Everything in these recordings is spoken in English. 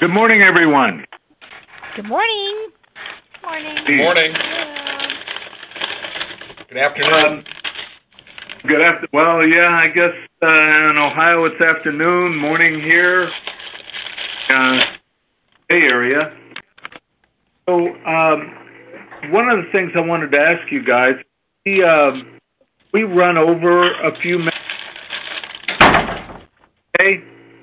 Good morning, everyone. Good morning. Morning. Good morning. Good afternoon. Well, yeah, I guess in Ohio it's afternoon, morning here, Bay Area. So, one of the things I wanted to ask you guys, we run over a few minutes. Okay?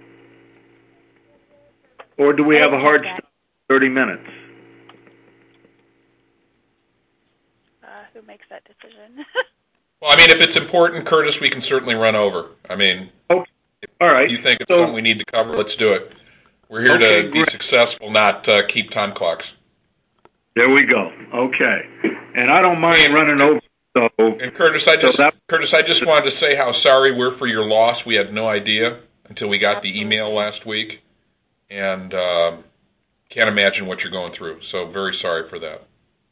Or do we have a hard stop 30 minutes? Who makes that decision? Well, I mean, if it's important, Curtis, we can certainly run over. I mean, okay. All right. If you think it's something we need to cover, let's do it. We're here to be successful, not keep time clocks. There we go. Okay. And I don't mind running over. So, and Curtis, I just wanted to say how sorry we're for your loss. We had no idea until we got the email last week, and can't imagine what you're going through. So very sorry for that.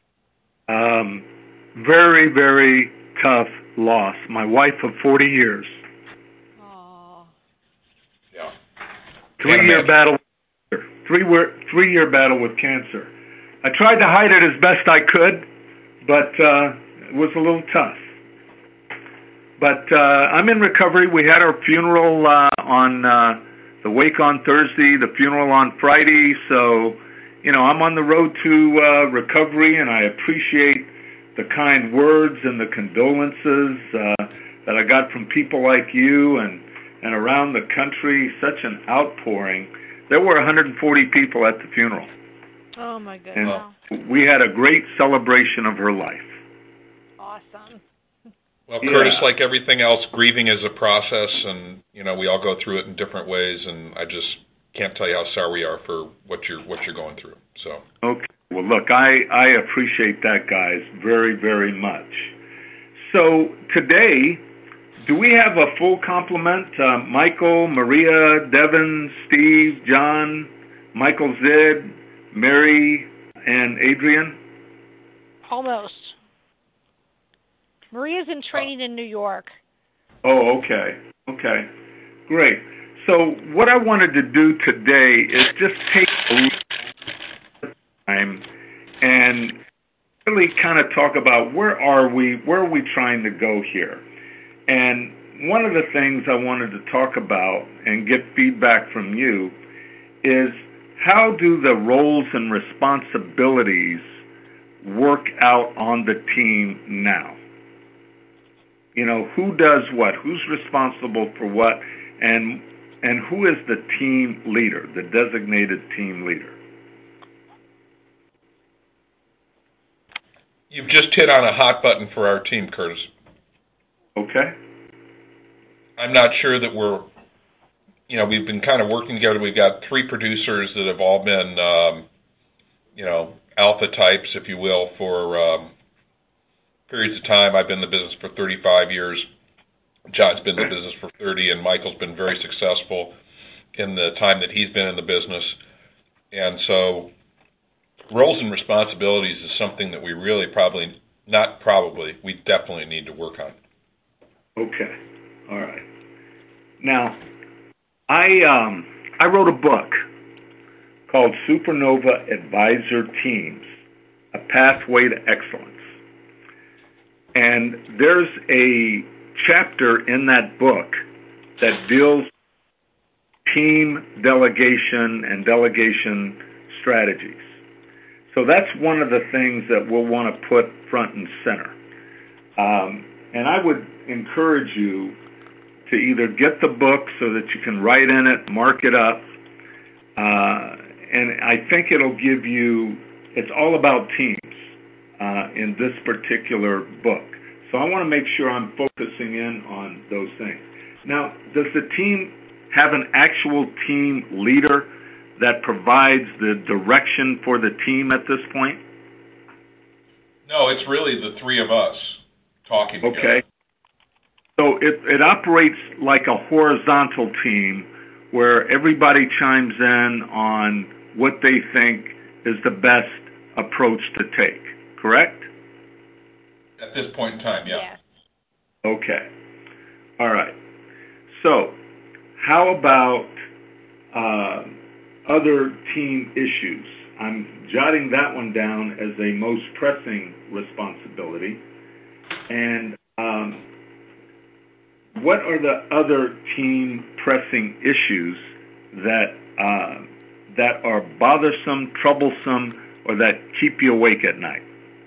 Very, very tough loss. My wife of 40 years. Oh. Yeah. 3-year battle. 3-year battle with cancer. I tried to hide it as best I could, but it was a little tough. But I'm in recovery. We had our funeral on the wake on Thursday, the funeral on Friday. So, I'm on the road to recovery, and I appreciate the kind words and the condolences that I got from people like you and around the country. Such an outpouring. There were 140 people at the funeral. Oh, my goodness. And we had a great celebration of her life. Awesome. Well, Curtis, like everything else, grieving is a process, and, we all go through it in different ways, and I just can't tell you how sorry we are for what you're going through. So. Okay. Well, look, I appreciate that, guys, very, very much. So today, do we have a full complement? Michael, Maria, Devin, Steve, John, Michael Zid, Mary, and Adrian? Almost. Maria's in training in New York. Oh, okay. Okay. Great. So what I wanted to do today is just take a little time and really kind of talk about where are we trying to go here. And one of the things I wanted to talk about and get feedback from you is how do the roles and responsibilities work out on the team now? Who does what? Who's responsible for what? And who is the team leader, the designated team leader? You've just hit on a hot button for our team, Curtis. Okay. I'm not sure that we've been kind of working together. We've got 3 producers that have all been, alpha types, if you will, for periods of time. I've been in the business for 35 years. John's been in the business for 30, and Michael's been very successful in the time that he's been in the business. And so roles and responsibilities is something that we really we definitely need to work on. Okay. All right. Now, I wrote a book called Supernova Advisor Teams, A Pathway to Excellence. And there's a chapter in that book that deals with team delegation and delegation strategies. So that's one of the things that we'll want to put front and center. And I would encourage you to either get the book so that you can write in it, mark it up, and I think it'll give you, it's all about teams in this particular book. So I want to make sure I'm focusing in on those things. Now, does the team have an actual team leader that provides the direction for the team at this point? No, it's really the 3 of us talking together. Okay. So it operates like a horizontal team where everybody chimes in on what they think is the best approach to take, correct? At this point in time, yeah. Yes. Okay. All right. So how about other team issues? I'm jotting that one down as a most pressing responsibility. And what are the other team pressing issues that are bothersome, troublesome, or that keep you awake at night?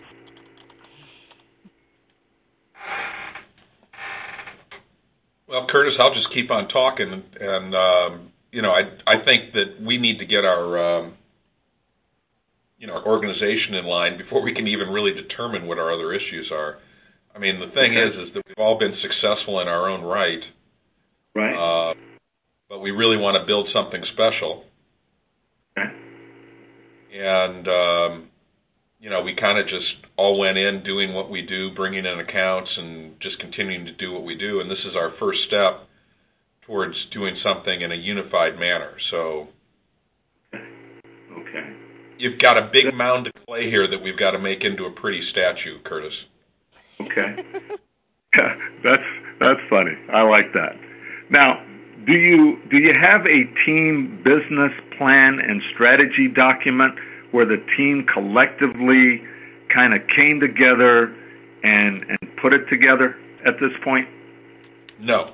Well, Curtis, I'll just keep on talking, and I think that we need to get our organization in line before we can even really determine what our other issues are. I mean, the thing is that we've all been successful in our own right. Right. But we really want to build something special. Okay. And, we kind of just all went in doing what we do, bringing in accounts and just continuing to do what we do. And this is our first step towards doing something in a unified manner. So okay. You've got a big mound of clay here that we've got to make into a pretty statue, Curtis. Okay. That's funny. I like that. Now, do you have a team business plan and strategy document where the team collectively kind of came together and put it together at this point? No.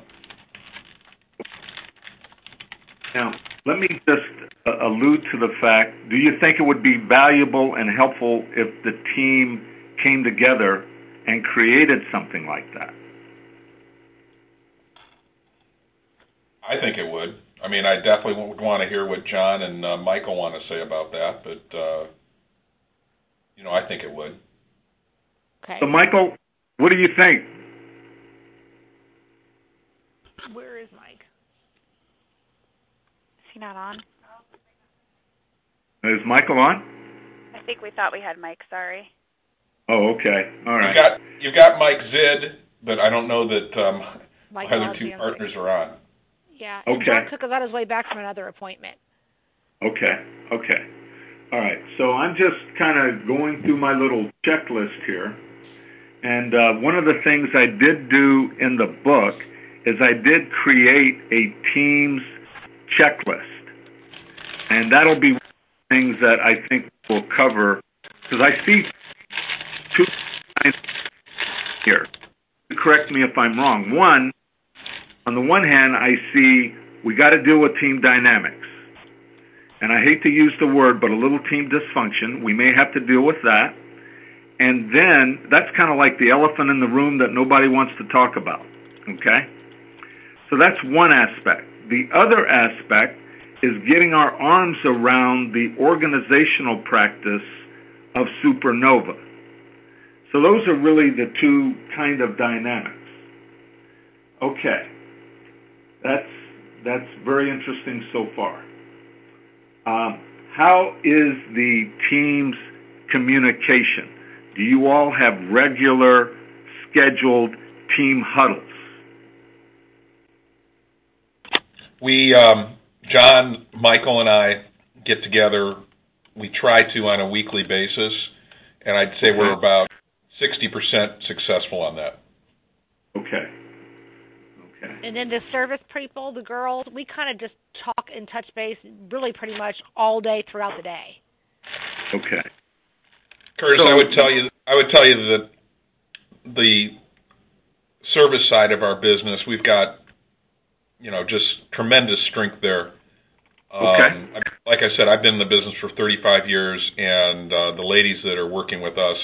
Now, let me just allude to the fact, do you think it would be valuable and helpful if the team came together and created something like that? I think it would. I mean, I definitely would want to hear what John and Michael want to say about that, but, I think it would. Okay. So, Michael, what do you think? Where is Mike? Is he not on? Is Michael on? I think we thought we had Mike, sorry. Oh, okay. All right. You've got Mike Zid, but I don't know that my other two partners are on. Yeah. Okay. And John took us on his way back from another appointment. Okay. All right. So I'm just kind of going through my little checklist here. And one of the things I did do in the book is I did create a team's checklist. And that'll be one of the things that I think we'll cover, because I see two lines here. Correct me if I'm wrong. One, on the one hand, I see we got to deal with team dynamics. And I hate to use the word, but a little team dysfunction. We may have to deal with that. And then that's kind of like the elephant in the room that nobody wants to talk about. Okay? So that's one aspect. The other aspect is getting our arms around the organizational practice of Supernova. So those are really the two kind of dynamics. Okay. That's very interesting so far. How is the team's communication? Do you all have regular, scheduled team huddles? We, John, Michael, and I get together. We try to on a weekly basis, and I'd say we're about 60% successful on that. Okay. And then the service people, the girls, we kind of just talk and touch base really pretty much all day throughout the day. Okay. Curtis, I would tell you that the service side of our business, we've got, just tremendous strength there. Okay. Like I said, I've been in the business for 35 years, and the ladies that are working with us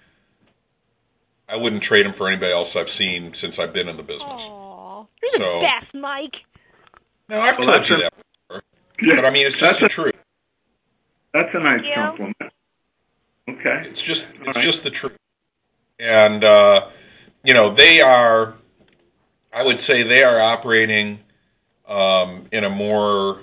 I wouldn't trade them for anybody else I've seen since I've been in the business. Aww, you're the best, Mike. No, I've told you that before. Yeah, but I mean, it's just the truth. That's a nice compliment. Okay. It's just the truth. And, they are, I would say they are operating in a more,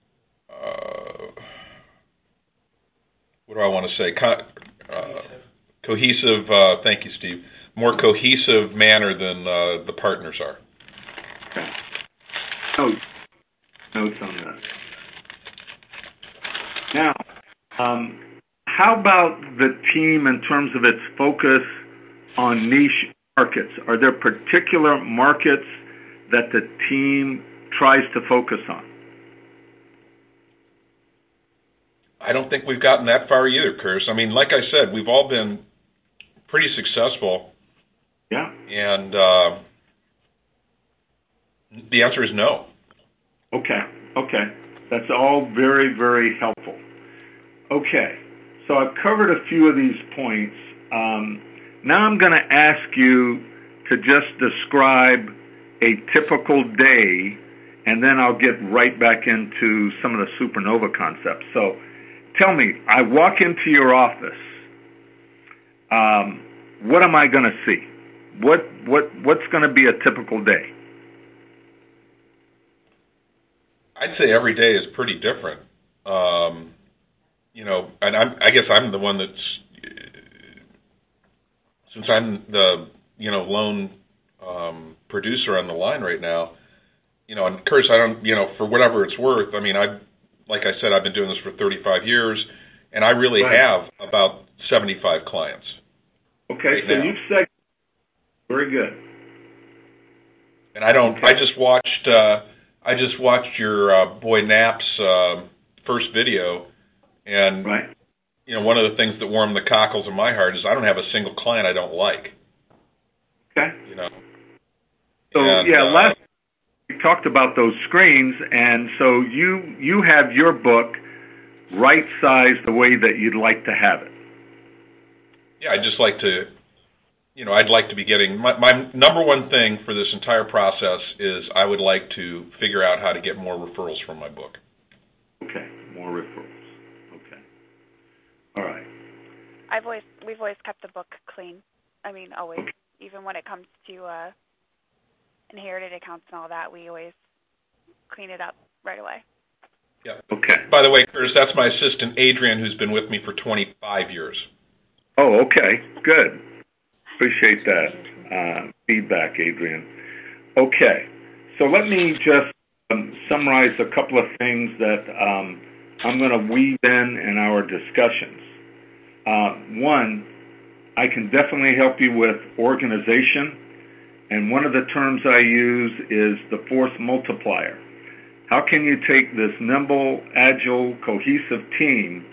what do I want to say, cohesive, thank you, Steve, more cohesive manner than the partners are. Okay. Notes on that. Now, how about the team in terms of its focus on niche markets? Are there particular markets that the team tries to focus on? think we've gotten that far either, Curtis. I mean, like I said, we've all been pretty successful. Yeah. And the answer is no. Okay. That's all very, very helpful. Okay. So I've covered a few of these points. Now I'm going to ask you to just describe a typical day, and then I'll get right back into some of the supernova concepts. So tell me, I walk into your office. What am I going to see? What's going to be a typical day? I'd say every day is pretty different. And I guess I'm the one that's, since I'm the, lone producer on the line right now, and Curtis, I don't, for whatever it's worth, I mean, like I said, I've been doing this for 35 years, and I really have about 75 clients. Okay, right so now. you've said, very good. And I just watched your boy Knapp's first video, and one of the things that warmed the cockles in my heart is I don't have a single client I don't like. Okay. So and, last we talked about those screens, and so you have your book right-sized the way that you'd like to have it. Yeah, I'd just like to, I'd like to be getting, my number one thing for this entire process is I would like to figure out how to get more referrals from my book. Okay, more referrals. Okay. All right. We've always kept the book clean. I mean, always. Even when it comes to inherited accounts and all that, we always clean it up right away. Yeah. Okay. By the way, Curtis, that's my assistant, Adrian, who's been with me for 25 years. Oh, okay. Good. Appreciate that feedback, Adrian. Okay. So let me just summarize a couple of things that I'm going to weave in our discussions. One, I can definitely help you with organization, and one of the terms I use is the force multiplier. How can you take this nimble, agile, cohesive team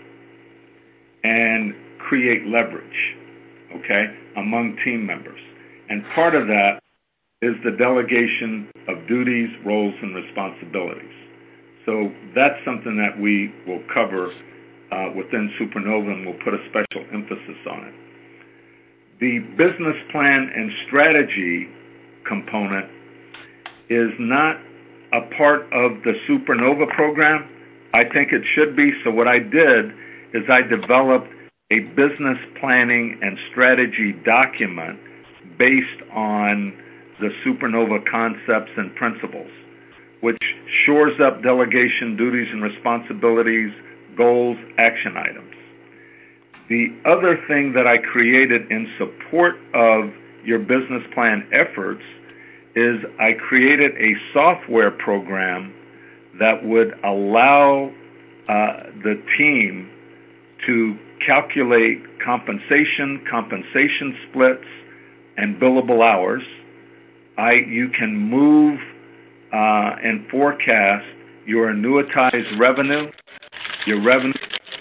and create leverage, among team members? And part of that is the delegation of duties, roles, and responsibilities. So that's something that we will cover within Supernova, and we'll put a special emphasis on it. The business plan and strategy component is not a part of the Supernova program. I think it should be. So what I did is I developed a business planning and strategy document based on the Supernova concepts and principles, which shores up delegation, duties and responsibilities, goals, action items. The other thing that I created in support of your business plan efforts is I created a software program that would allow the team to calculate compensation splits, and billable hours. You can move and forecast your annuitized revenue, your revenue.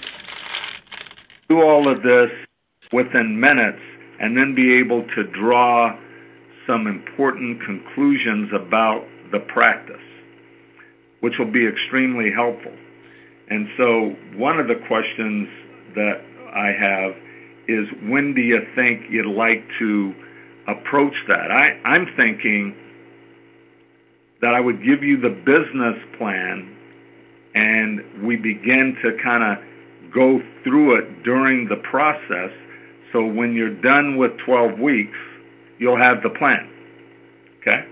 Do all of this within minutes, and then be able to draw some important conclusions about the practice, which will be extremely helpful. And so one of the questions that I have is, when do you think you'd like to approach that? I'm thinking that I would give you the business plan, and we begin to kind of go through it during the process, so when you're done with 12 weeks, you'll have the plan. Okay?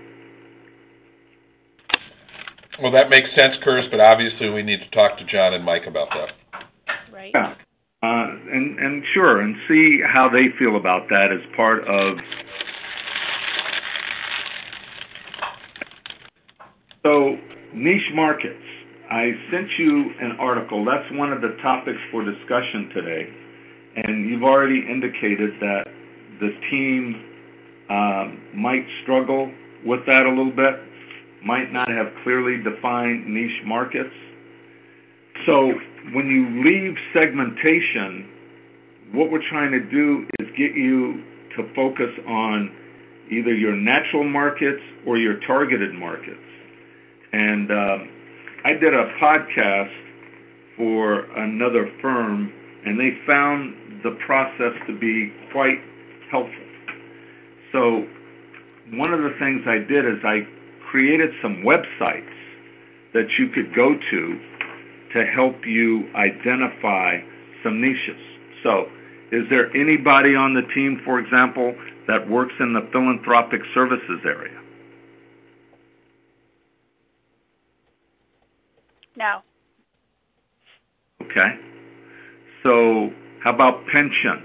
Well, that makes sense, Curtis, but obviously we need to talk to John and Mike about that. Right. Yeah. And sure, and see how they feel about that as part of. So, niche markets. I sent you an article. That's one of the topics for discussion today. And you've already indicated that the team might struggle with that a little bit, might not have clearly defined niche markets. So when you leave segmentation, what we're trying to do is get you to focus on either your natural markets or your targeted markets. And I did a podcast for another firm, and they found the process to be quite helpful. So one of the things I did is I created some websites that you could go to help you identify some niches. So is there anybody on the team, for example, that works in the philanthropic services area? No. Okay. So how about pensions?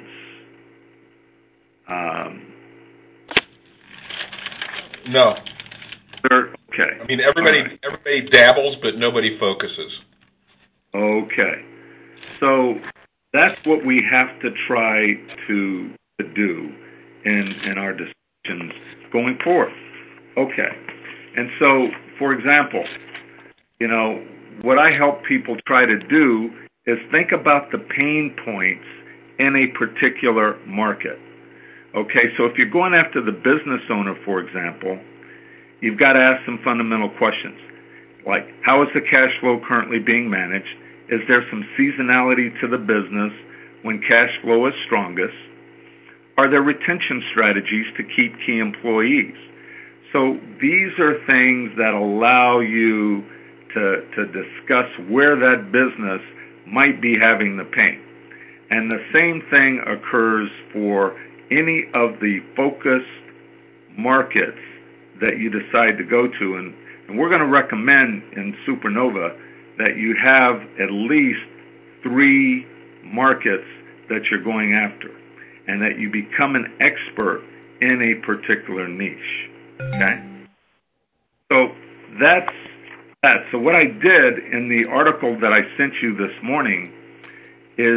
No. Okay. I mean, everybody dabbles, but nobody focuses. Okay. So that's what we have to try to do in our decisions going forward. Okay. And so, for example, what I help people try to do is think about the pain points in a particular market. Okay, so if you're going after the business owner, for example, you've got to ask some fundamental questions, like how is the cash flow currently being managed? Is there some seasonality to the business when cash flow is strongest? Are there retention strategies to keep key employees? So these are things that allow you to discuss where that business might be having the pain. And the same thing occurs for any of the focused markets that you decide to go to. And we're going to recommend in Supernova that you have at least 3 markets that you're going after and that you become an expert in a particular niche. Okay? So that's that. So what I did in the article that I sent you this morning is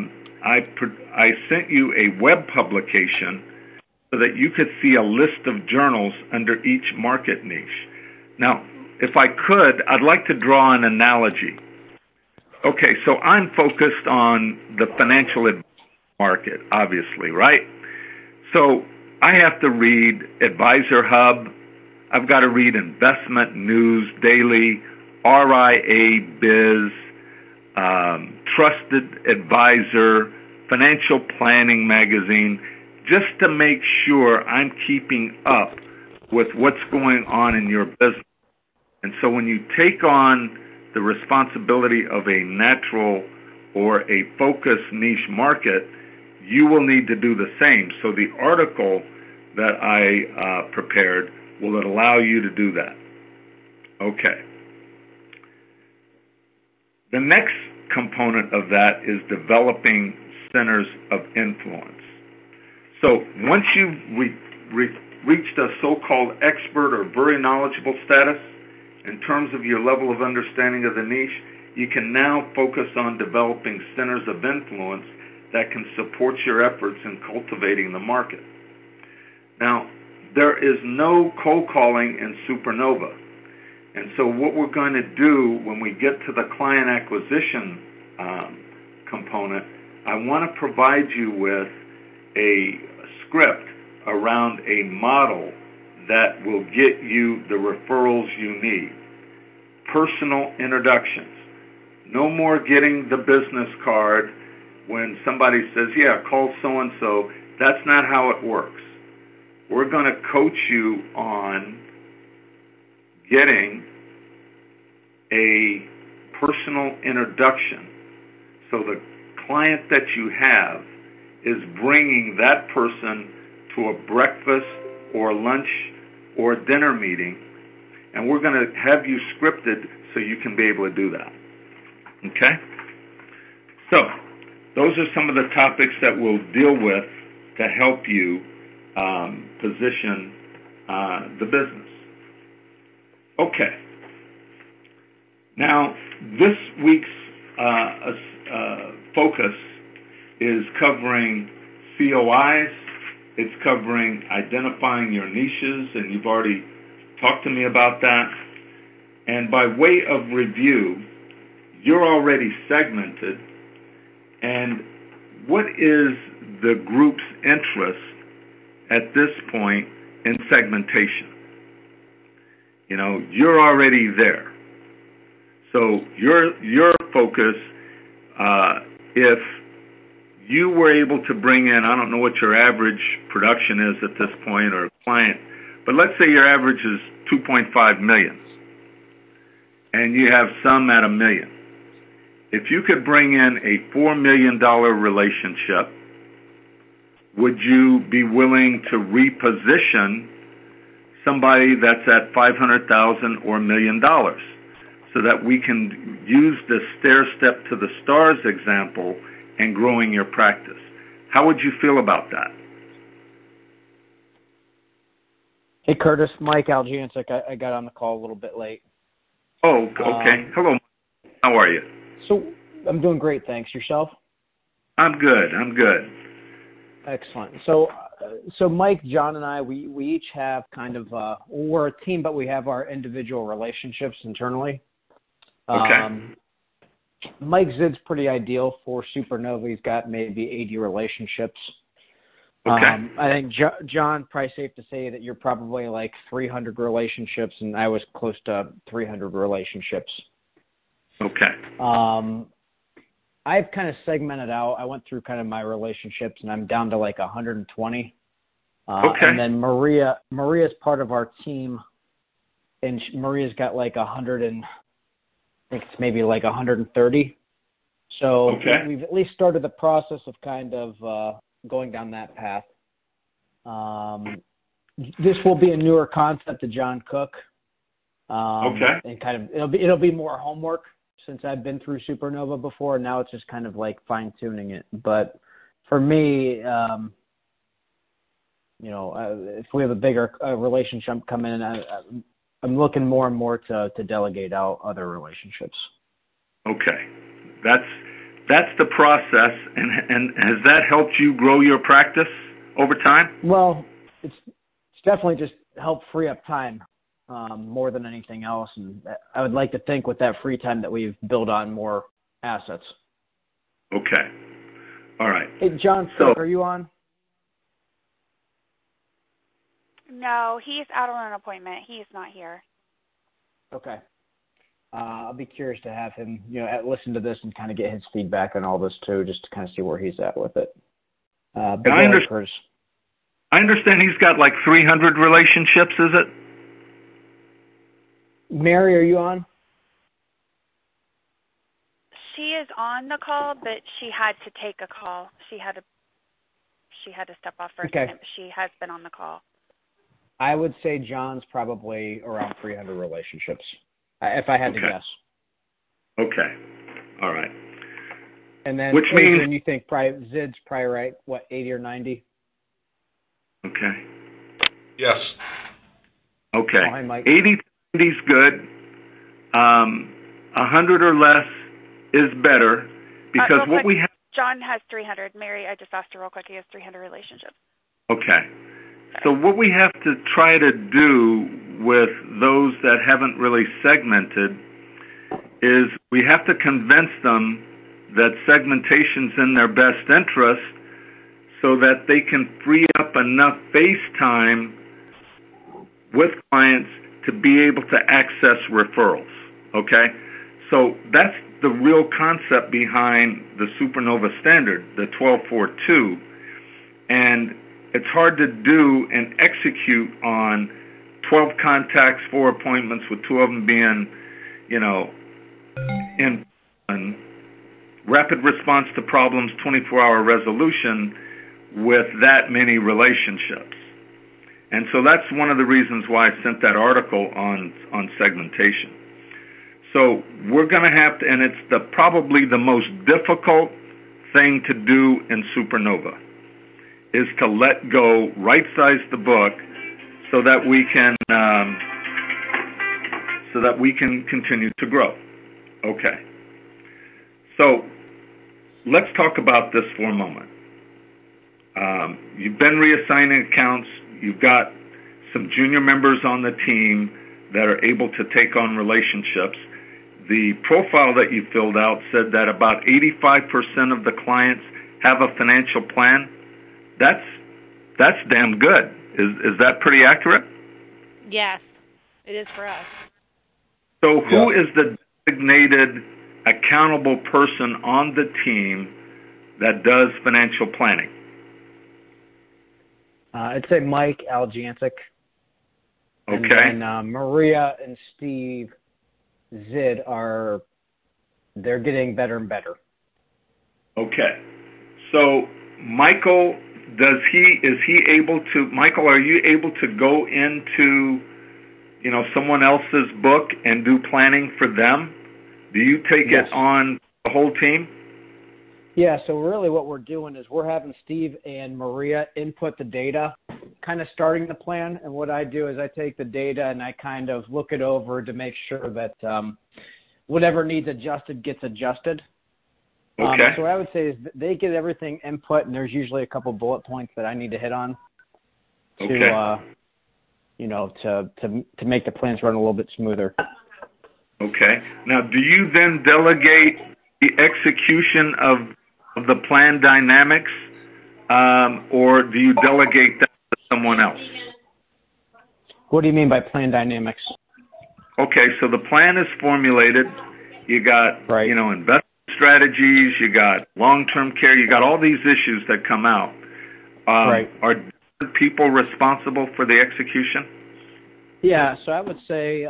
I sent you a web publication so that you could see a list of journals under each market niche. Now, if I could, I'd like to draw an analogy. Okay, so I'm focused on the financial market, obviously, right? So I have to read Advisor Hub. I've got to read Investment News Daily, RIA Biz, Trusted Advisor, Financial Planning Magazine, just to make sure I'm keeping up with what's going on in your business. And so when you take on the responsibility of a natural or a focused niche market, you will need to do the same. So the article that I prepared will allow you to do that. Okay. The next component of that is developing centers of influence. So once you've reached a so-called expert or very knowledgeable status in terms of your level of understanding of the niche, you can now focus on developing centers of influence that can support your efforts in cultivating the market. Now, there is no cold calling in Supernova. And so what we're going to do when we get to the client acquisition component, I want to provide you with a script around a model that will get you the referrals you need. Personal introductions. No more getting the business card when somebody says, yeah, call so-and-so. That's not how it works. We're going to coach you on getting a personal introduction. So the client that you have is bringing that person to a breakfast or lunch or dinner meeting, and we're going to have you scripted so you can be able to do that. Okay? So those are some of the topics that we'll deal with to help you position the business. Okay. Now, this week's focus is covering COIs. It's covering identifying your niches, and you've already talked to me about that. And by way of review, you're already segmented, and what is the group's interest at this point in segmentation? You know, you're already there. So your focus, if you were able to bring in, I don't know what your average production is at this point or client, but let's say your average is 2.5 million and you have some at $1 million. If you could bring in a $4 million relationship, would you be willing to reposition somebody that's at $500,000 or $1 million so that we can use the stair step to the stars example and growing your practice? How would you feel about that? Hey, Curtis, Mike Aljancic. I got on the call a little bit late. Oh, okay. Hello. How are you? So I'm doing great, thanks. Yourself? I'm good. Excellent. So Mike, John, and I, we each have kind of we're a team, but we have our individual relationships internally. Okay. Mike Zid's pretty ideal for Supernova. He's got maybe 80 relationships. Okay. I think John, probably safe to say that you're probably like 300 relationships, and I was close to 300 relationships. Okay. I've kind of segmented out. I went through kind of my relationships, and I'm down to like 120. Okay. And then Maria's part of our team, and Maria's got like 100 and I think it's maybe like 130. So okay. We've at least started the process of kind of going down that path. This will be a newer concept to John Cook. Okay. And kind of it'll be more homework since I've been through Supernova before. And now it's just kind of like fine tuning it. But for me, if we have a bigger relationship coming in, I'm looking more and more to delegate out other relationships. Okay, that's the process, and has that helped you grow your practice over time? Well, it's definitely just helped free up time more than anything else, and I would like to think with that free time that we've built on more assets. Okay, all right. Hey, John, are you on? No, he's out on an appointment. He's not here. Okay. I'll be curious to have him, listen to this and kind of get his feedback on all this too, just to kind of see where he's at with it. I understand he's got like 300 relationships, is it? Mary, are you on? She is on the call, but she had to take a call. She had to step off for a second. She has been on the call. I would say John's probably around 300 relationships, if I had to guess. Okay. All right. And then, which means you think Zid's probably right, 80 or 90? Okay. Yes. Okay. Oh, hi, Mike. 80 is good. 100 or less is better because what we have. John has 300. Mary, I just asked her real quick. He has 300 relationships. Okay. So what we have to try to do with those that haven't really segmented is we have to convince them that segmentation's in their best interest so that they can free up enough face time with clients to be able to access referrals, okay? So that's the real concept behind the Supernova standard, the 1242, and it's hard to do and execute on 12 contacts, 4 appointments, with 2 of them being, in rapid response to problems, 24-hour resolution with that many relationships. And so that's one of the reasons why I sent that article on segmentation. So we're going to have to, and it's probably the most difficult thing to do in Supernova, is to let go, right-size the book, so that we can continue to grow. Okay. So let's talk about this for a moment. You've been reassigning accounts. You've got some junior members on the team that are able to take on relationships. the profile that you filled out said that about 85% of the clients have a financial plan. That's damn good. Is that pretty accurate? Yes, it is for us. So who is the designated accountable person on the team that does financial planning? I'd say Mike Aljantic. Okay. And Maria and Steve Zid they're getting better and better. Okay. So Michael, Michael, are you able to go into, someone else's book and do planning for them? Do you take it on the whole team? Yeah, so really what we're doing is we're having Steve and Maria input the data, kind of starting the plan. And what I do is I take the data and I kind of look it over to make sure that whatever needs adjusted gets adjusted. Okay. So what I would say is they get everything input, and there's usually a couple bullet points that I need to hit on to make the plans run a little bit smoother. Okay. Now, do you then delegate the execution of the plan dynamics, or do you delegate that to someone else? What do you mean by plan dynamics? Okay, so the plan is formulated. You got, investment strategies, you got long-term care, you got all these issues that come out. Are different people responsible for the execution? Yeah, so I would say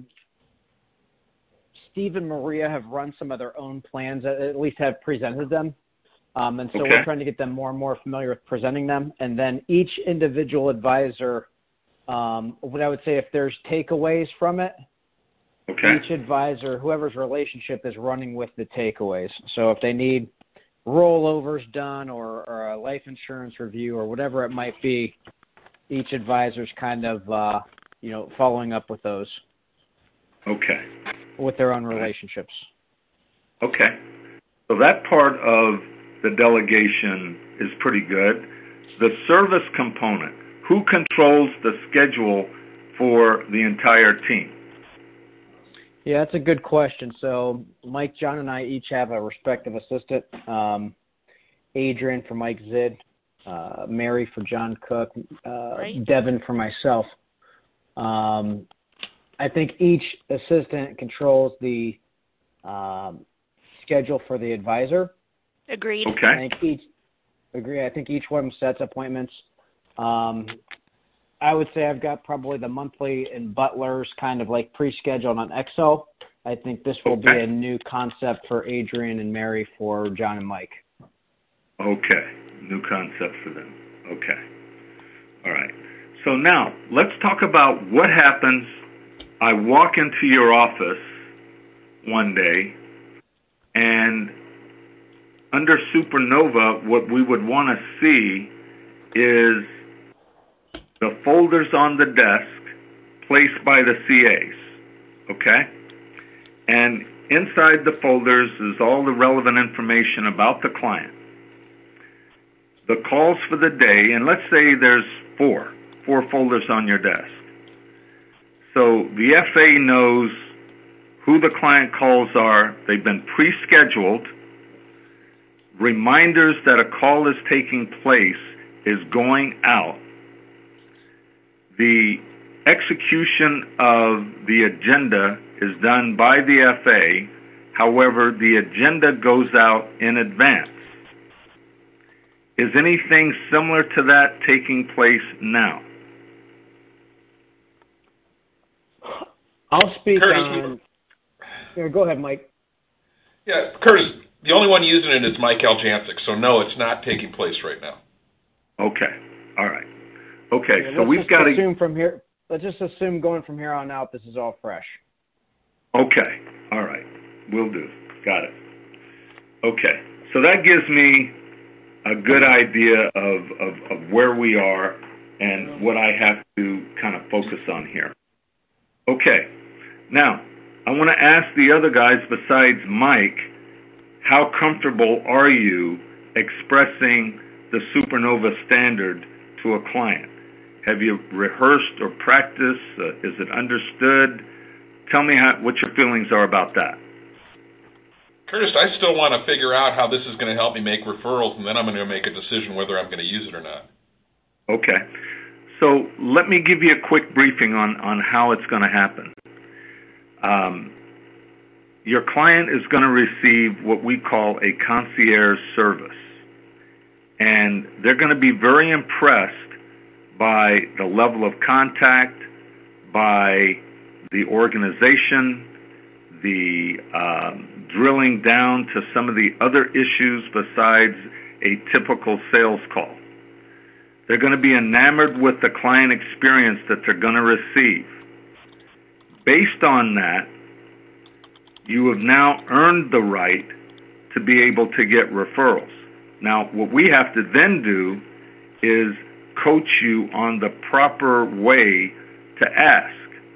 Steve and Maria have run some of their own plans, at least have presented them. And so we're trying to get them more and more familiar with presenting them. And then each individual advisor, what I would say if there's takeaways from it, each advisor, whoever's relationship is running with the takeaways. So if they need rollovers done or a life insurance review or whatever it might be, each advisor's kind of, following up with those. Okay. With their own relationships. Okay. So that part of the delegation is pretty good. The service component, who controls the schedule for the entire team? Yeah, that's a good question. So Mike, John, and I each have a respective assistant. Adrian for Mike Zid, Mary for John Cook, Devin for myself. I think each assistant controls the schedule for the advisor. Agreed. Okay. I think each one sets appointments. I would say I've got probably the monthly and butlers kind of like pre-scheduled on Excel. I think this will be a new concept for Adrian and Mary for John and Mike. Okay. New concept for them. Okay. All right. So now let's talk about what happens. I walk into your office one day, and under Supernova, what we would want to see is the folders on the desk placed by the CAs, okay? And inside the folders is all the relevant information about the client. The calls for the day, and let's say there's four folders on your desk. So the FA knows who the client calls are. They've been pre-scheduled. Reminders that a call is taking place is going out. The execution of the agenda is done by the FA. However, the agenda goes out in advance. Is anything similar to that taking place now? I'll speak Curtis, on... Go ahead, Mike. Yeah, Curtis, the only one using it is Mike Aljantic, so no, it's not taking place right now. Okay. All right. Okay, Yeah, so we've got to... assume from here. Let's just assume going from here on out, this is all fresh. Okay. All right. Will do. Got it. Okay. So that gives me a good idea of where we are and what I have to kind of focus on here. Okay. Now, I want to ask the other guys besides Mike, how comfortable are you expressing the Supernova standard to a client? Have you rehearsed or practiced? Is it understood? Tell me what your feelings are about that. Curtis, I still want to figure out how this is going to help me make referrals, and then I'm going to make a decision whether I'm going to use it or not. Okay. So let me give you a quick briefing on how it's going to happen. Your client is going to receive what we call a concierge service. And they're going to be very impressed by the level of contact, by the organization, the drilling down to some of the other issues besides a typical sales call. They're going to be enamored with the client experience that they're going to receive. Based on that, you have now earned the right to be able to get referrals. Now, what we have to then do is coach you on the proper way to ask.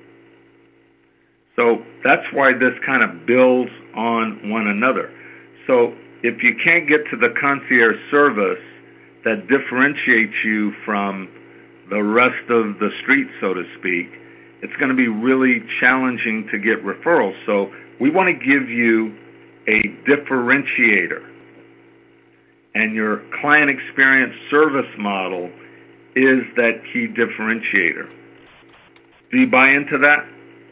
So that's why this kind of builds on one another. So if you can't get to the concierge service that differentiates you from the rest of the street, so to speak, it's going to be really challenging to get referrals. So we want to give you a differentiator. And your client experience service model is that key differentiator. Do you buy into that?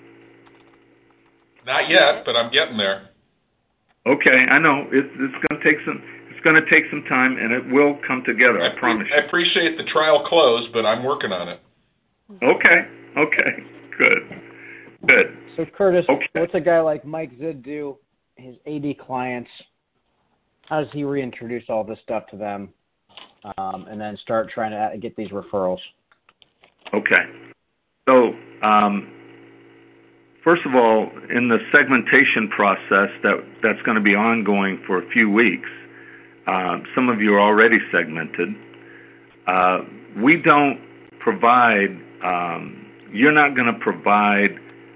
Not yet, but I'm getting there. Okay, I know it's going to take some. It's going to take some time, and it will come together. I promise you. I appreciate the trial close, but I'm working on it. Okay, good. So Curtis, what's a guy like Mike Zid do? His 80 clients. How does he reintroduce all this stuff to them, and then start trying to get these referrals? Okay. So, first of all, in the segmentation process that's going to be ongoing for a few weeks, some of you are already segmented. We don't provide, you're not going to provide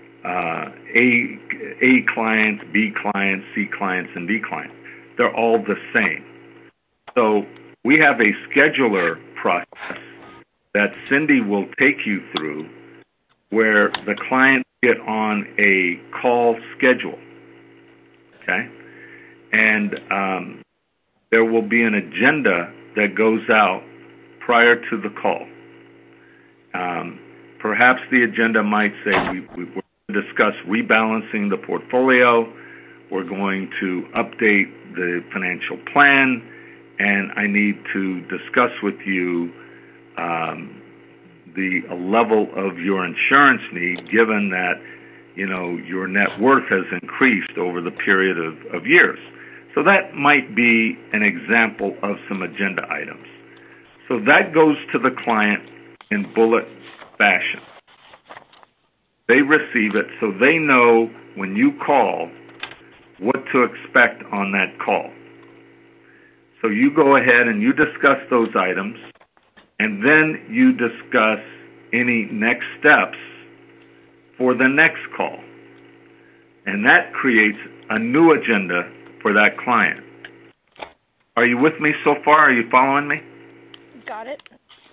A clients, B clients, C clients, and D clients. They're all the same. So we have a scheduler process that Cindy will take you through where the clients get on a call schedule, okay? And there will be an agenda that goes out prior to the call. Perhaps the agenda might say we're going to discuss rebalancing the portfolio, we're going to update the financial plan, and I need to discuss with you the level of your insurance need, given that your net worth has increased over the period of years. So that might be an example of some agenda items. So that goes to the client in bullet fashion. They receive it so they know when you call what to expect on that call. So you go ahead and you discuss those items, and then you discuss any next steps for the next call. And that creates a new agenda for that client. Are you with me so far? Are you following me? Got it.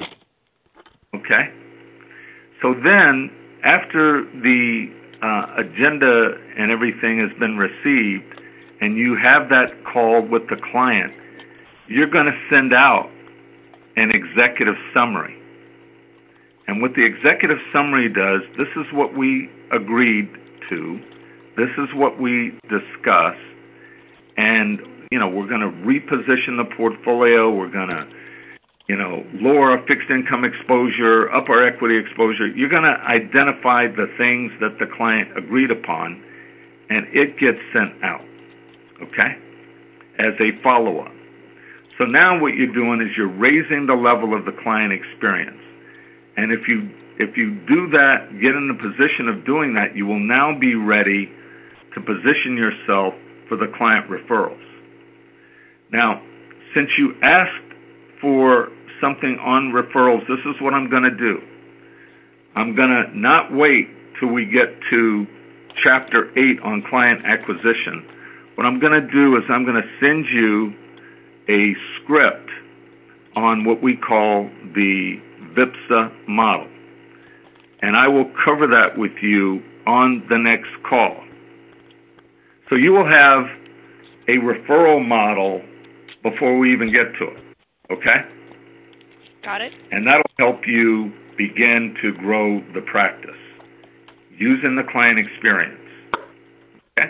Okay. So then, after the agenda and everything has been received, and you have that call with the client, you're going to send out an executive summary. And what the executive summary does, this is what we agreed to, this is what we discussed, and, we're going to reposition the portfolio, we're going to, lower our fixed income exposure, up our equity exposure. You're going to identify the things that the client agreed upon, and it gets sent out, okay, as a follow-up. So now what you're doing is you're raising the level of the client experience. And if you do that, get in the position of doing that, you will now be ready to position yourself for the client referrals. Now, since you asked for something on referrals, this is what I'm going to do. I'm going to not wait till we get to Chapter 8 on client acquisition. What I'm going to do is I'm going to send you a script on what we call the VIPSA model. And I will cover that with you on the next call. So you will have a referral model before we even get to it. Okay? Got it. And that'll help you begin to grow the practice using the client experience. Okay?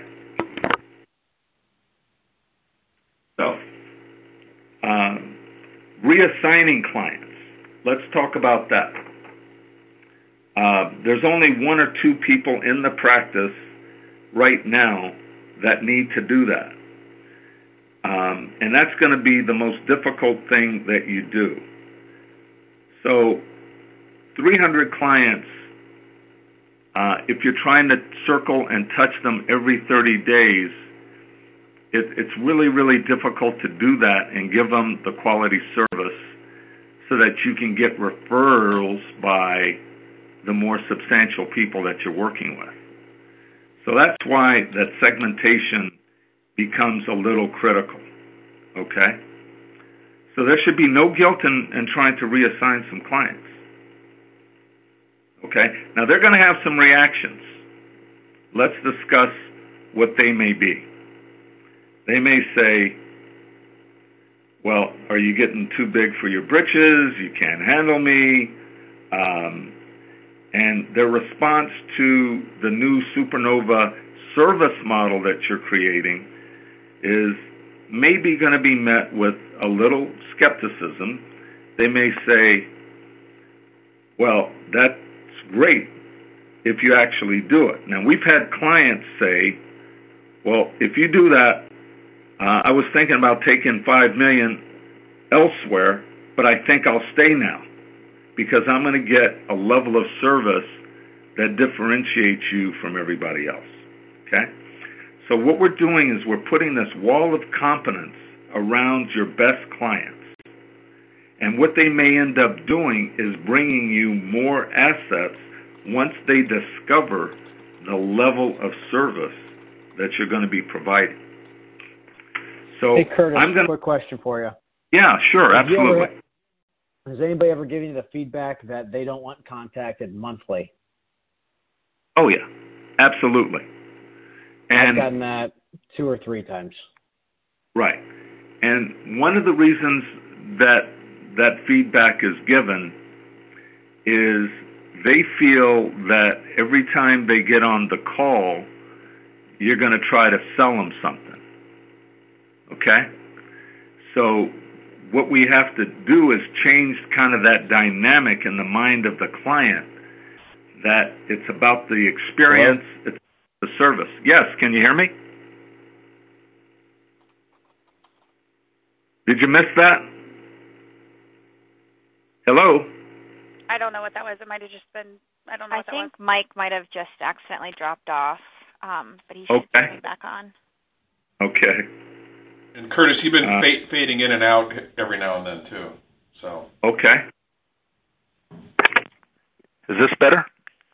So, reassigning clients. Let's talk about that. There's only one or two people in the practice right now that need to do that. And that's going to be the most difficult thing that you do. So 300 clients, if you're trying to circle and touch them every 30 days, it's really, really difficult to do that and give them the quality service so that you can get referrals by the more substantial people that you're working with. So that's why that segmentation becomes a little critical, okay? So there should be no guilt in trying to reassign some clients, okay? Now, they're going to have some reactions. Let's discuss what they may be. They may say, well, are you getting too big for your britches? You can't handle me. And their response to the new Supernova service model that you're creating is maybe going to be met with a little skepticism. They may say, well, that's great if you actually do it. Now, we've had clients say, well, if you do that, I was thinking about taking $5 million elsewhere, but I think I'll stay now because I'm going to get a level of service that differentiates you from everybody else, okay? So what we're doing is we're putting this wall of competence around your best clients. And what they may end up doing is bringing you more assets once they discover the level of service that you're going to be providing. So hey, Curtis, quick question for you. Yeah, sure, absolutely. Has anybody ever given you the feedback that they don't want contacted monthly? Oh, yeah, absolutely. And I've gotten that 2 or 3 times. Right. And one of the reasons that feedback is given is they feel that every time they get on the call, you're going to try to sell them something. Okay? So what we have to do is change kind of that dynamic in the mind of the client, that it's about the experience, it's the service. Yes, can you hear me? Did you miss that? Hello? I don't know what that was. It might have just been, I don't know what that was. I think Mike might have just accidentally dropped off, but he should be coming back on. Okay. And Curtis, you've been fading in and out every now and then too. So. Okay. Is this better?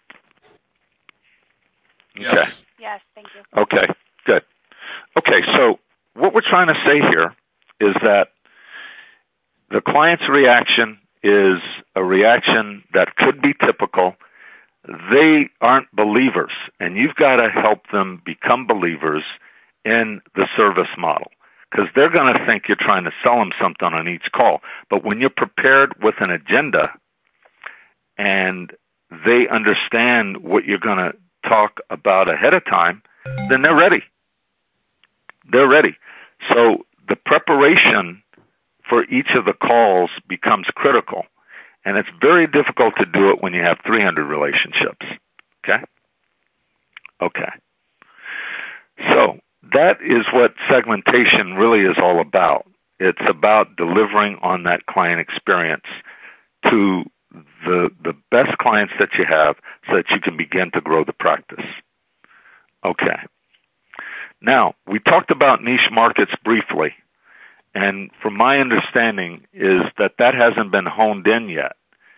Yes. Okay. Yes, thank you. Okay, good. Okay, so what we're trying to say here is that the client's reaction is a reaction that could be typical. They aren't believers, and you've got to help them become believers in the service model, because they're going to think you're trying to sell them something on each call. But when you're prepared with an agenda and they understand what you're going to talk about ahead of time, then they're ready. They're ready. So the preparation for each of the calls becomes critical, and it's very difficult to do it when you have 300 relationships. Okay? Okay. So that is what segmentation really is all about. It's about delivering on that client experience to the best clients that you have so that you can begin to grow the practice. Okay. Now, we talked about niche markets briefly, and from my understanding is that hasn't been honed in yet.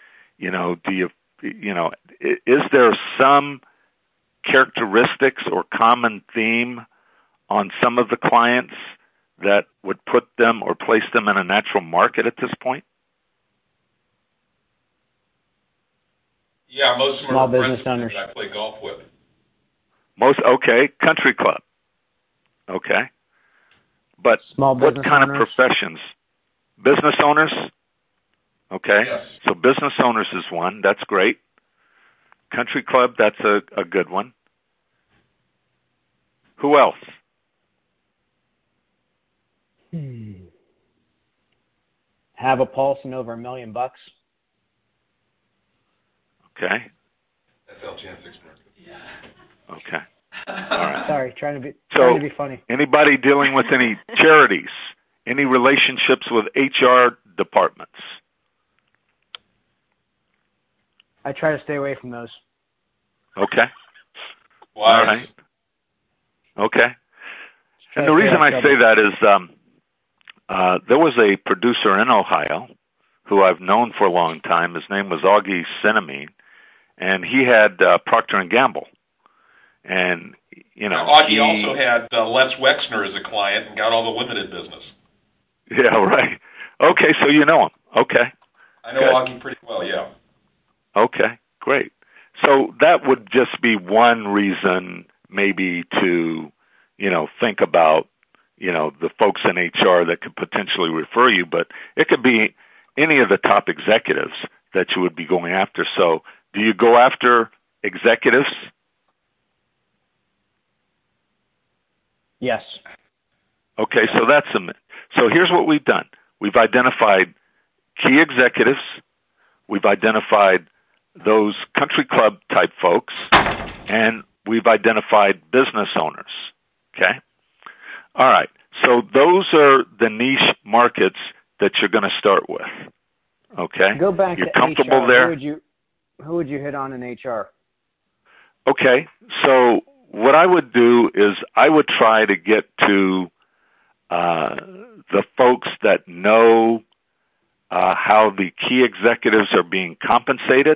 Is there some characteristics or common theme on some of the clients that would put them or place them in a natural market at this point? Yeah, most of them small are business friends owners that I play golf with. Okay, country club. Okay. But Small what business kind owners? of professions? Business owners? Okay. Yes. So business owners is one. That's great. Country club, that's a good one. Who else? Have a pulse and over $1 million. Okay. SL Chance Expert. Yeah. Okay. All right. Sorry, trying to be funny. Anybody dealing with any charities? Any relationships with HR departments? I try to stay away from those. Okay. Why? All right. Okay. And the reason I say that is there was a producer in Ohio who I've known for a long time. His name was Augie Cinnamine, and he had Procter & Gamble. And, Augie also had Les Wexner as a client and got all the limited business. Yeah, right. Okay, so you know him. Okay. I know Augie pretty well, yeah. Okay, great. So that would just be one reason maybe to, think about, the folks in HR that could potentially refer you, but it could be any of the top executives that you would be going after. So do you go after executives? Yes. Okay, so so here's what we've done. We've identified key executives. We've identified those country club type folks, and we've identified business owners. Okay? All right. So those are the niche markets that you're going to start with. Okay? Go back you're to comfortable HR. there? Who would you hit on in HR? Okay. So what I would do is I would try to get to the folks that know how the key executives are being compensated,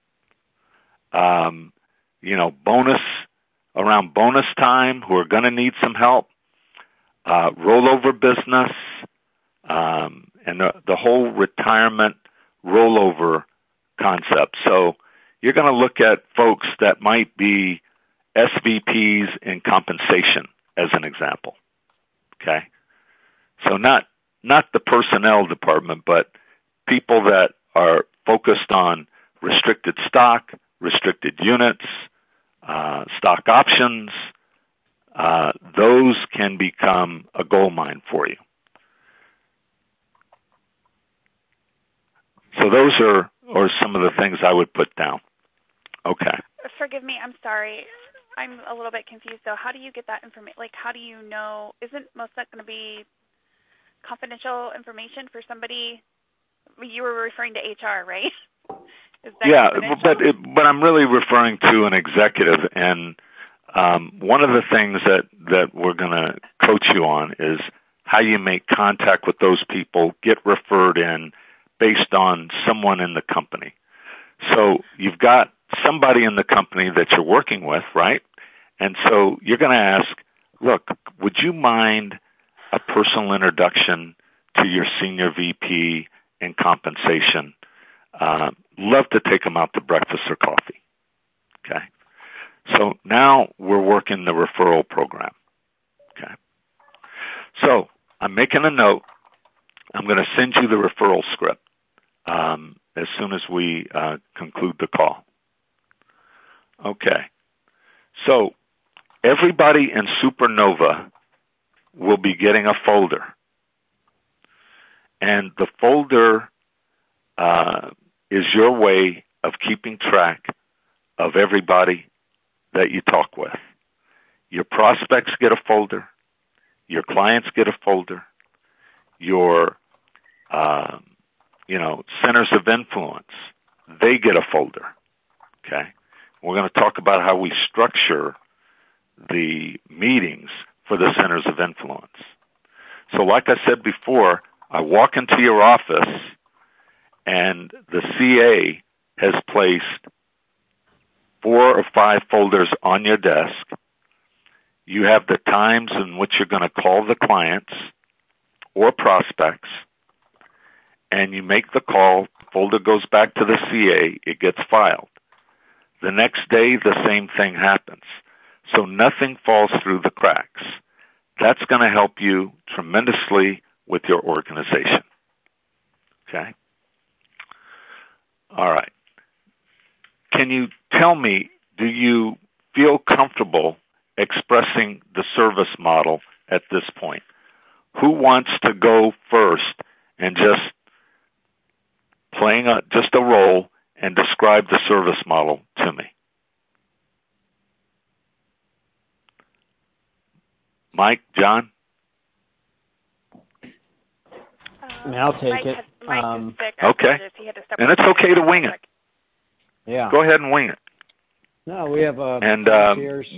around bonus time, who are going to need some help, rollover business, and the whole retirement rollover concept. So you're going to look at folks that might be SVPs in compensation, as an example. Okay? So not the personnel department, but people that are focused on restricted stock, restricted units, stock options. Those can become a gold mine for you. So those are some of the things I would put down. Okay. Forgive me, I'm sorry. I'm a little bit confused, though. How do you get that information? Like, how do you know? Isn't most of that going to be confidential information for somebody? You were referring to HR, right? Yeah, but I'm really referring to an executive, and one of the things that we're going to coach you on is how you make contact with those people, get referred in based on someone in the company. So you've got somebody in the company that you're working with, right? And so you're going to ask, look, would you mind a personal introduction to your senior VP in compensation? Love to take them out to breakfast or coffee. Okay. So now we're working the referral program. Okay. So I'm making a note. I'm going to send you the referral script as soon as we conclude the call. Okay. So everybody in Supernova will be getting a folder. And the folder is your way of keeping track of everybody that you talk with. Your prospects get a folder. Your clients get a folder. Your, centers of influence, they get a folder. Okay? We're going to talk about how we structure the meetings for the centers of influence. So like I said before, I walk into your office and the CA has placed 4 or 5 folders on your desk. You have the times in which you're going to call the clients or prospects, and you make the call. Folder goes back to the CA. It gets filed. The next day, the same thing happens. So nothing falls through the cracks. That's going to help you tremendously with your organization. Okay? All right. Can you tell me, do you feel comfortable expressing the service model at this point? Who wants to go first and just playing just a role and describe the service model to me? Mike, John? I'll take it. Okay. And it's okay to wing it. Yeah. Go ahead and wing it. No, we have a concierge.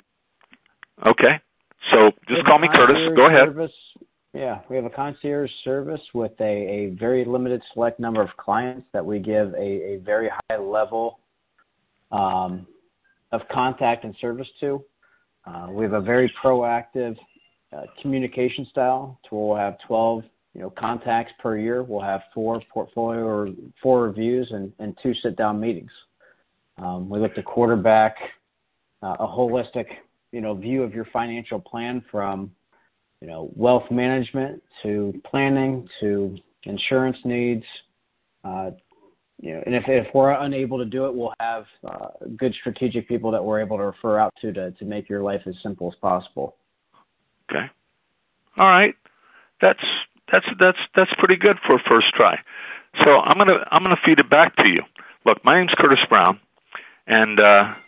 Okay. So just call me Curtis. Go ahead. Yeah, we have a concierge service with a very limited select number of clients that we give a very high level of contact and service to. We have a very proactive communication style to where we'll have 12 contacts per year. We'll have 4 portfolio or 4 reviews and 2 sit-down meetings. We look to quarterback a holistic view of your financial plan from wealth management to planning to insurance needs. And if we're unable to do it, we'll have good strategic people that we're able to refer out to make your life as simple as possible. Okay. All right. That's pretty good for a first try. So I'm gonna feed it back to you. Look, my name's Curtis Brown, and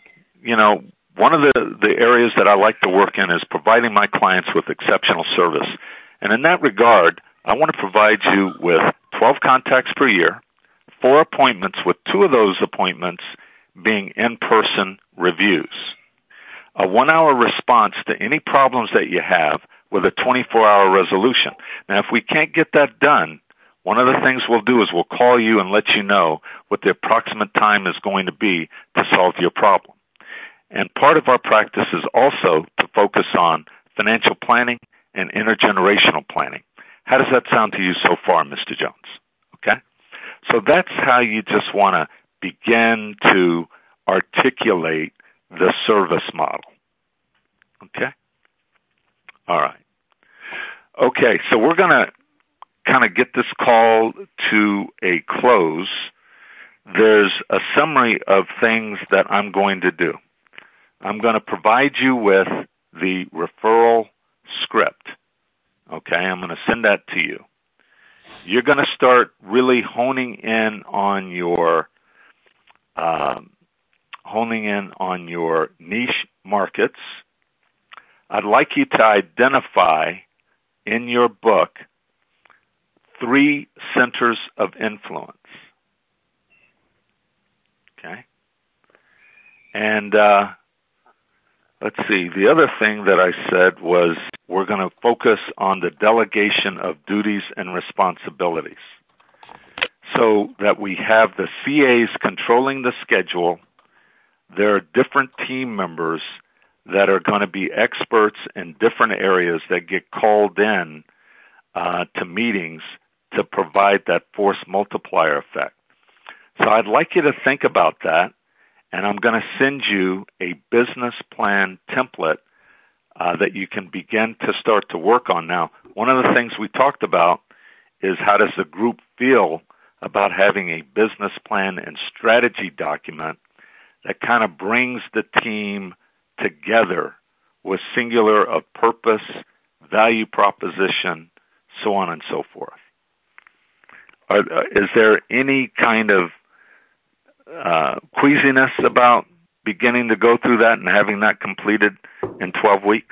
one of the areas that I like to work in is providing my clients with exceptional service. And in that regard, I want to provide you with 12 contacts per year, 4 appointments, with 2 of those appointments being in-person reviews, a 1-hour response to any problems that you have with a 24-hour resolution. Now, if we can't get that done, one of the things we'll do is we'll call you and let you know what the approximate time is going to be to solve your problem. And part of our practice is also to focus on financial planning and intergenerational planning. How does that sound to you so far, Mr. Jones? Okay? So that's how you just want to begin to articulate the service model. Okay? All right. Okay, so we're going to kind of get this call to a close. There's a summary of things that I'm going to do. I'm going to provide you with the referral script. Okay, I'm going to send that to you. You're going to start really honing in on your niche markets. I'd like you to identify in your book 3 centers of influence. Okay, and let's see. The other thing that I said was we're going to focus on the delegation of duties and responsibilities so that we have the CAs controlling the schedule. There are different team members that are going to be experts in different areas that get called in to meetings to provide that force multiplier effect. So I'd like you to think about that. And I'm going to send you a business plan template that you can begin to start to work on. Now, one of the things we talked about is how does the group feel about having a business plan and strategy document that kind of brings the team together with singular of purpose, value proposition, so on and so forth. Is there any kind of queasiness about beginning to go through that and having that completed in 12 weeks?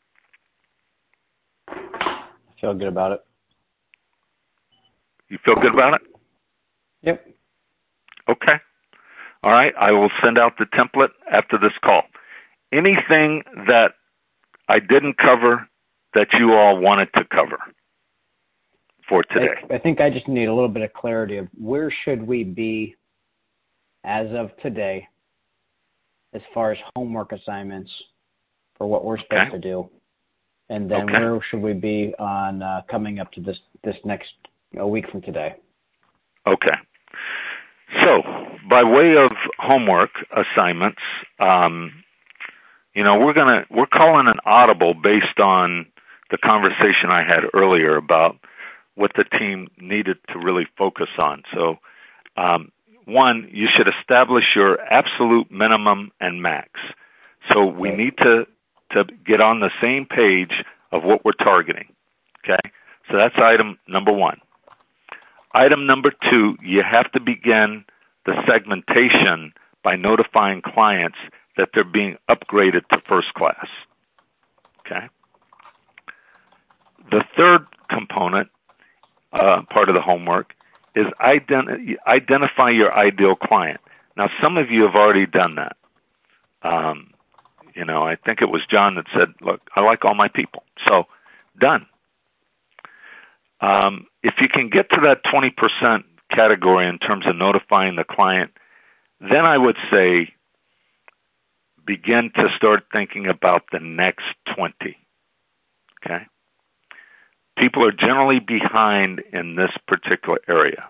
I feel good about it. You feel good about it? Yep. Okay. All right. I will send out the template after this call. Anything that I didn't cover that you all wanted to cover for today? I think I just need a little bit of clarity of where should we be as of today as far as homework assignments for what we're supposed to do. And then where should we be on coming up to this next week from today? Okay. So, by way of homework assignments, we're calling an audible based on the conversation I had earlier about what the team needed to really focus on. So, one, you should establish your absolute minimum and max. So we need to get on the same page of what we're targeting. Okay? So that's item number one. Item number two, you have to begin the segmentation by notifying clients that they're being upgraded to first class. Okay? The third component, part of the homework, is identify your ideal client. Now, some of you have already done that. I think it was John that said, look, I like all my people. So, done. If you can get to that 20% category in terms of notifying the client, then I would say begin to start thinking about the next 20. Okay? People are generally behind in this particular area.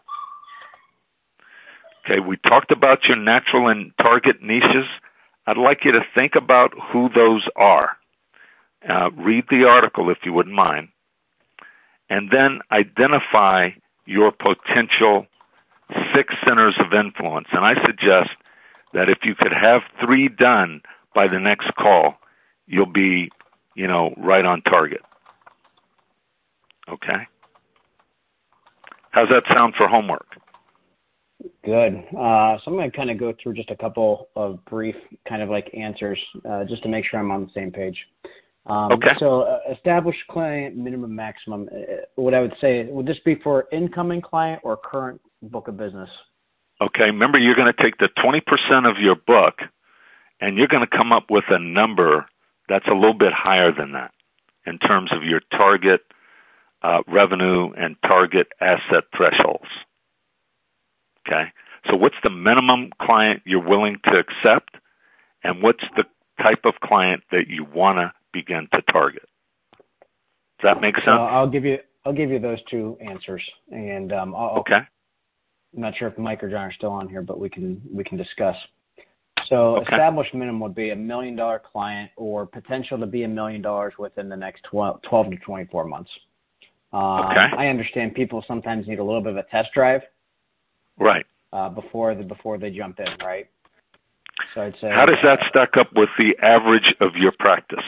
Okay, we talked about your natural and target niches. I'd like you to think about who those are. Read the article if you wouldn't mind. And then identify your potential 6 centers of influence. And I suggest that if you could have 3 done by the next call, you'll be, right on target. Okay? How's that sound for homework? Good. So I'm going to kind of go through just a couple of brief kind of like answers just to make sure I'm on the same page. Okay. So establish client minimum maximum. What I would say, would this be for incoming client or current book of business? Okay. Remember, you're going to take the 20% of your book and you're going to come up with a number that's a little bit higher than that in terms of your target revenue and target asset thresholds. Okay? So what's the minimum client you're willing to accept, and what's the type of client that you want to begin to target? Does that make sense? I'll give you those 2 answers, and okay. I'm not sure if Mike or John are still on here, but we can discuss. So established minimum would be $1 million client or potential to be $1 million within the next 12 to 24 months. I understand people sometimes need a little bit of a test drive. Right. Before they jump in, right? So I'd say. How does that stack up with the average of your practice?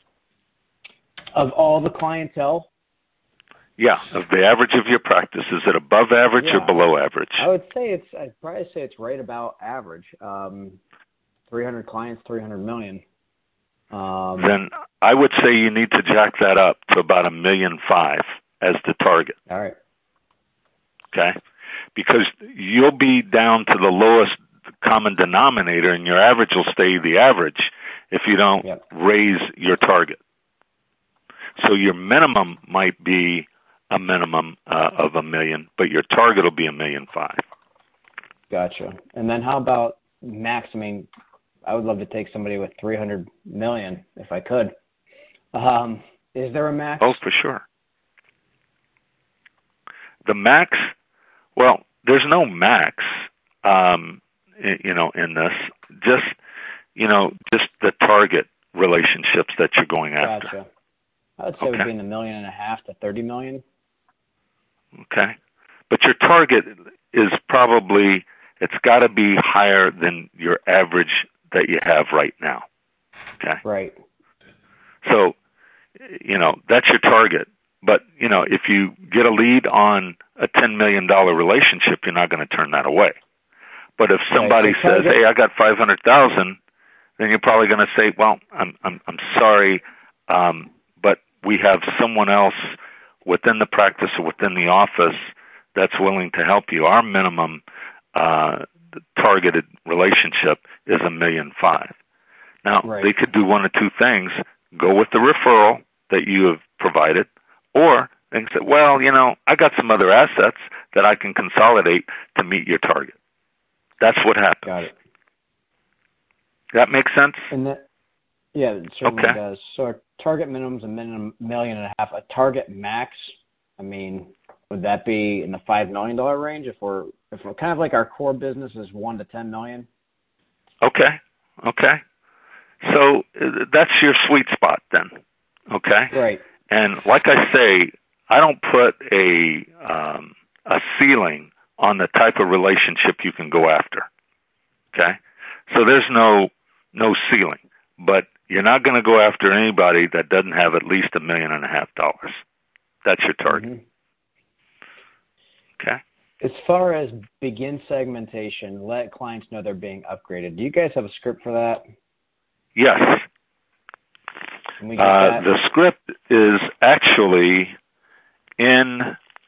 Of all the clientele? Yeah, of the average of your practice. Is it above average or below average? I'd probably say it's right about average. 300 clients, 300 million. Then I would say you need to jack that up to about $1.5 million as the target. All right. Okay? Because you'll be down to the lowest common denominator, and your average will stay the average if you don't raise your target. So your minimum might be a minimum of $1 million, but your target will be $1.5 million. Gotcha. And then how about max? I mean, I would love to take somebody with 300 million if I could. Is there a max? Oh, for sure. The max, well, there's no max, in this. Just the target relationships that you're going after. Gotcha. I would say it would be in the $1.5 million to 30 million. Okay. But your target is probably, it's got to be higher than your average that you have right now. Okay. Right. So, that's your target. But, if you get a lead on a $10 million relationship, you're not going to turn that away. But if somebody says, hey, I got 500,000, then you're probably going to say, well, I'm sorry, but we have someone else within the practice or within the office that's willing to help you. Our minimum targeted relationship is $1.5 million. Now, they could do one of 2 things: go with the referral that you have provided, or they can say, well, I got some other assets that I can consolidate to meet your target. That's what happens. Got it. That makes sense? Yeah, it certainly does. So our target minimum is $1.5 million. A target max, I mean, would that be in the $5 million range if we're kind of like our core business is $1 to 10 million? Okay. So that's your sweet spot then. Okay. Right. And like I say, I don't put a ceiling on the type of relationship you can go after. Okay? So there's no ceiling. But you're not going to go after anybody that doesn't have at least $1.5 million. That's your target. Mm-hmm. Okay? As far as begin segmentation, let clients know they're being upgraded. Do you guys have a script for that? Yes. Can we get that? The script is actually in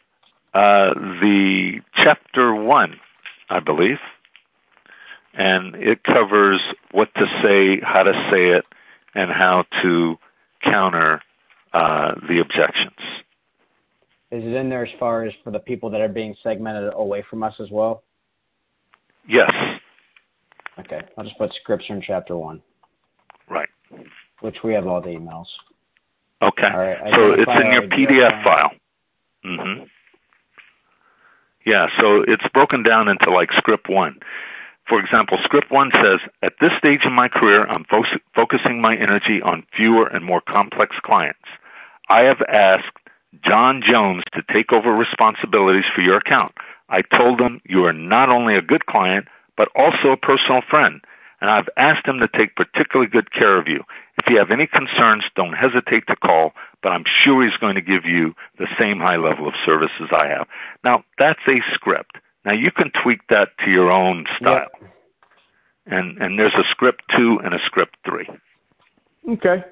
the chapter 1, I believe. And it covers what to say, how to say it, and how to counter the objections. Is it in there as far as for the people that are being segmented away from us as well? Yes. Okay. I'll just put scripts in chapter 1. Right. Which we have all the emails. Okay. All right. So it's in your PDF file. Mm-hmm. Yeah, so it's broken down into like script 1. For example, script 1 says, at this stage in my career, I'm focusing my energy on fewer and more complex clients. I have asked John Jones to take over responsibilities for your account. I told him you are not only a good client, but also a personal friend, and I've asked him to take particularly good care of you. If you have any concerns, don't hesitate to call, but I'm sure he's going to give you the same high level of service as I have. Now, that's a script. Now, you can tweak that to your own style. Yep. And there's a script 2 and a script 3. Okay.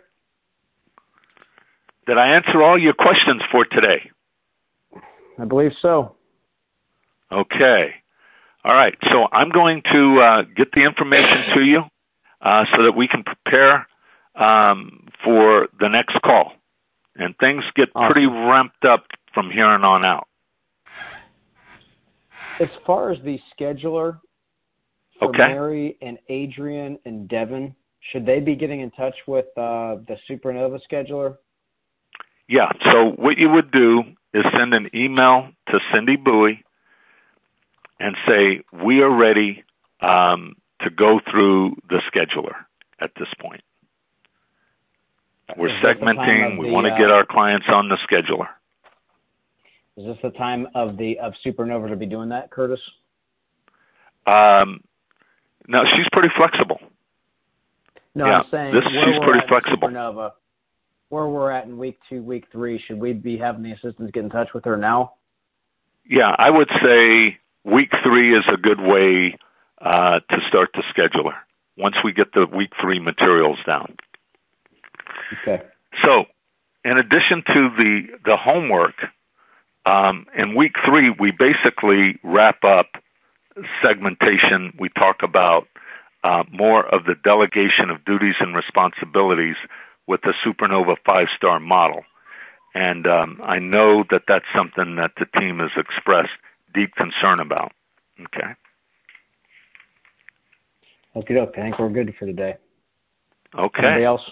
Did I answer all your questions for today? I believe so. Okay. All right. So I'm going to get the information to you so that we can prepare for the next call. And things get pretty ramped up from here on out. As far as the scheduler, for Mary and Adrian and Devin, should they be getting in touch with the Supernova scheduler? Yeah. So what you would do is send an email to Cindy Bowie and say, we are ready to go through the scheduler at this point. We're segmenting. We want to get our clients on the scheduler. Is this the time of Supernova to be doing that, Curtis? No, she's pretty flexible. No, yeah, I'm saying she's pretty flexible. Supernova, where we're at in week 2, week 3, should we be having the assistants get in touch with her now? Yeah, I would say week 3 is a good way to start the scheduler once we get the week 3 materials down. Okay. So, in addition to the homework, in week 3, we basically wrap up segmentation. We talk about more of the delegation of duties and responsibilities with the Supernova 5-star model. And I know that that's something that the team has expressed deep concern about. Okay. Okay, I think we're good for today. Okay. Anybody else?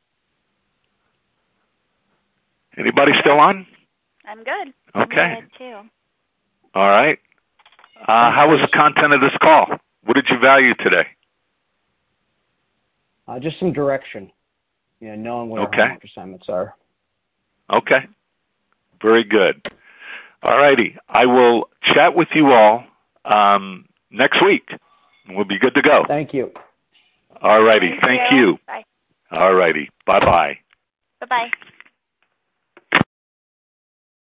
Anybody still on? I'm good. Okay. I'm good too. All right. How was the content of this call? What did you value today? Just some direction. Knowing what our homework assignments are. Okay. Very good. All righty. I will chat with you all next week. We'll be good to go. Thank you. All righty. Thank you. Bye. All righty. Bye-bye. Bye-bye.